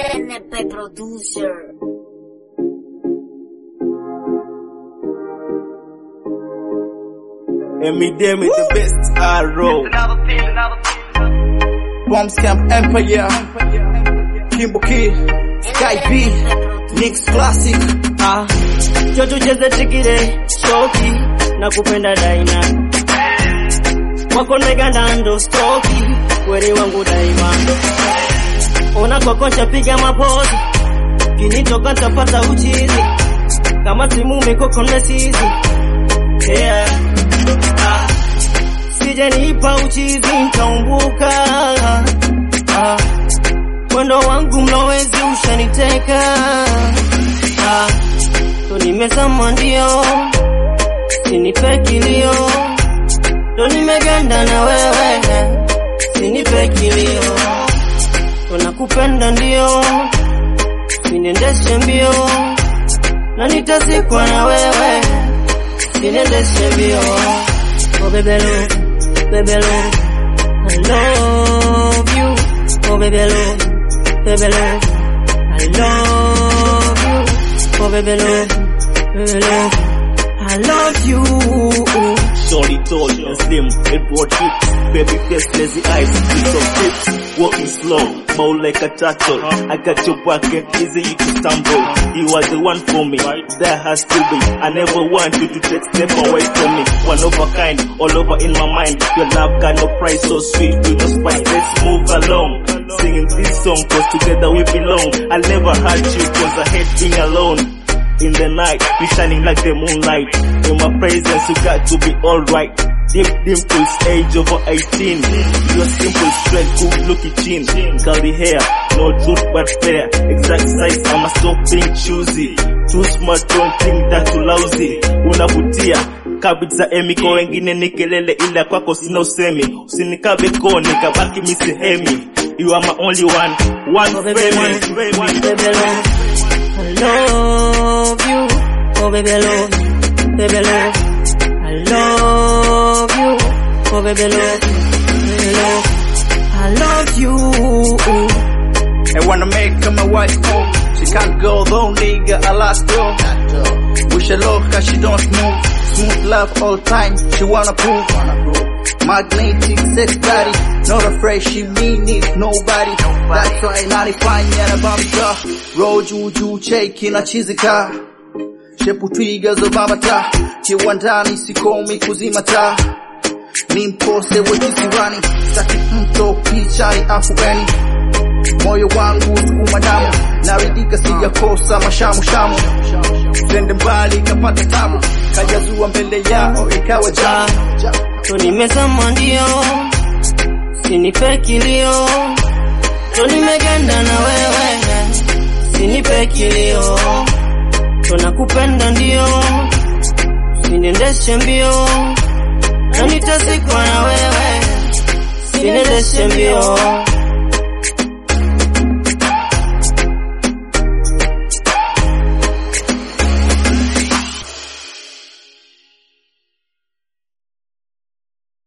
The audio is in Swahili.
NP Producer. Eminem is the best arrow. Bombs Camp Empire, Kimbo Kid, Sky B, Nix Classic. Jojo cheze tikire, shoki, na kupenda daina. Wako neganda ndo stoki, kweli wangu daima. Ona kwa koncha piga mapozi, kinitoka tapata uchizi. Kama timu mikoko nesizi, yeah. Sije nipa uchizi nitaumbuka. Mwendo wangu mlowezi ushaniteka. To nimezama ndio, sinipe kilio. To nimeganda na wewe, sinipe kilio. To nakupenda ndio, siniendeshe mbio. Na nitazikwa na wewe, siniendeshe mbio. Oh baby love, baby love, I love you. Oh baby love, baby love, I love you. Oh baby love, I love you. Shorty tall and slim, Edward hips, baby face, lazy eyes, piece of hips, walking slow, bow like a turtle. I got your pocket, easy you to stumble. You are the one for me, there has to be. I never want you to take step away from me. One of a kind, all over in my mind. Your love got no price, so sweet, we no spice. Let's move along, singing this song, cause together we belong. I'll never hurt you, cause I hate being alone. In the night, we shining like the moonlight. In my presence, you got to be alright. Deep dimples, age over 18. You're simple, straight, good looking chin. Curly hair, no truth but fair. Exact size, I'm a stop being choosy. Too smart, don't think that too lousy. Unavutia, kabit za emiko wengine nikelele ila kwako sina usemi. Usinikabe ko, nikabaki misihemi. You are my only one baby, I love you, oh baby love, baby love, I love you, oh baby love, I love you. I wanna make her my wife home. She can't go though, nigga, I lost her. Wish her love cause she don't move. Smooth love all time, she wanna prove. Magnetic sex body, not afraid she mean it nobody. That's why nalifanya na bamta. Roll juju cheki na chizika. Shepu twiga zo babata. Kiwandani sikomi kuzimata. Nimpose wekisiwani. Saki mto pichani afueni. Moyo wangu sukuma damu. Naridika sijakosa mashamu shamu. Sende mbali kapata tabu. Kajazua mbele yao ikawa jamu. To nimezama ndio, sinipe kilio. To nimeganda na wewe, sinipe kilio. To nakupenda ndio, siniendeshe mbio. Na nitazikwa na wewe, siniendeshe mbio.